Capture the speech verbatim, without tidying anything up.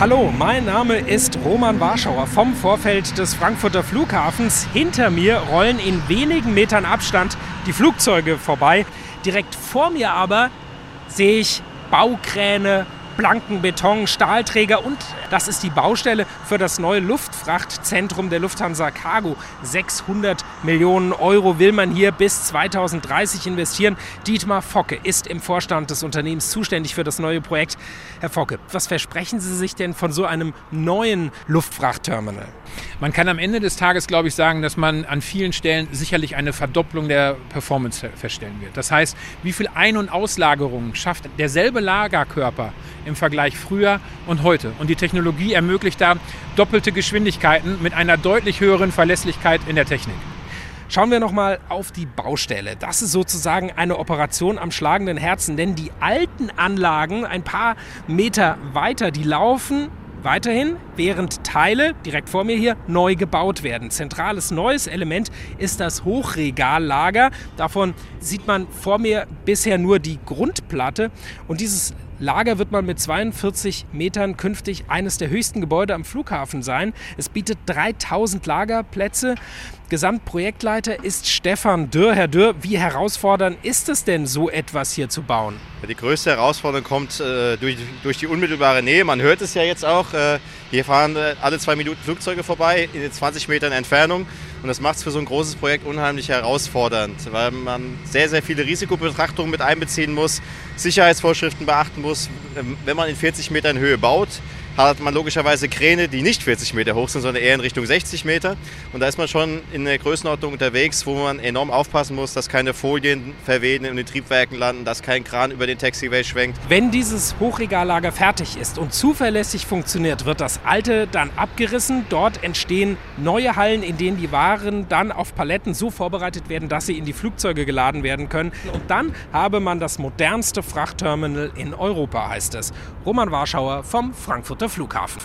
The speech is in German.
Hallo, mein Name ist Roman Warschauer vom Vorfeld des Frankfurter Flughafens. Hinter mir rollen in wenigen Metern Abstand die Flugzeuge vorbei. Direkt vor mir aber sehe ich Baukräne, blanken Beton, Stahlträger und das ist die Baustelle für das neue Luftfrachtzentrum der Lufthansa Cargo. sechshundert Millionen Euro will man hier bis zweitausenddreißig investieren. Dietmar Focke ist im Vorstand des Unternehmens zuständig für das neue Projekt. Herr Focke, was versprechen Sie sich denn von so einem neuen Luftfrachtterminal? Man kann am Ende des Tages, glaube ich, sagen, dass man an vielen Stellen sicherlich eine Verdopplung der Performance feststellen wird. Das heißt, wie viel Ein- und Auslagerungen schafft derselbe Lagerkörper im Vergleich früher und heute? Und die Technologie ermöglicht da doppelte Geschwindigkeiten mit einer deutlich höheren Verlässlichkeit in der Technik. Schauen wir nochmal auf die Baustelle. Das ist sozusagen eine Operation am schlagenden Herzen, denn die alten Anlagen ein paar Meter weiter, die laufen weiterhin, während Teile, direkt vor mir hier, neu gebaut werden. Zentrales neues Element ist das Hochregallager. Davon sieht man vor mir bisher nur die Grundplatte. Und dieses Lager wird man mit zweiundvierzig Metern künftig eines der höchsten Gebäude am Flughafen sein. Es bietet dreitausend Lagerplätze. Gesamtprojektleiter ist Stefan Dürr. Herr Dürr, wie herausfordernd ist es denn, so etwas hier zu bauen? Die größte Herausforderung kommt äh, durch, durch die unmittelbare Nähe. Man hört es ja jetzt auch. Äh, hier fahren äh, alle zwei Minuten Flugzeuge vorbei in zwanzig Metern Entfernung. Und das macht es für so ein großes Projekt unheimlich herausfordernd, weil man sehr, sehr viele Risikobetrachtungen mit einbeziehen muss, Sicherheitsvorschriften beachten muss. Wenn man in vierzig Metern Höhe baut, hat man logischerweise Kräne, die nicht vierzig Meter hoch sind, sondern eher in Richtung sechzig Meter. Und da ist man schon in der Größenordnung unterwegs, wo man enorm aufpassen muss, dass keine Folien verwehen in den Triebwerken landen, dass kein Kran über den Taxiway schwenkt. Wenn dieses Hochregallager fertig ist und zuverlässig funktioniert, wird das alte dann abgerissen. Dort entstehen neue Hallen, in denen die Waren dann auf Paletten so vorbereitet werden, dass sie in die Flugzeuge geladen werden können. Und dann habe man das modernste Frachtterminal in Europa, heißt es. Roman Warschauer vom Frankfurter Flughafen.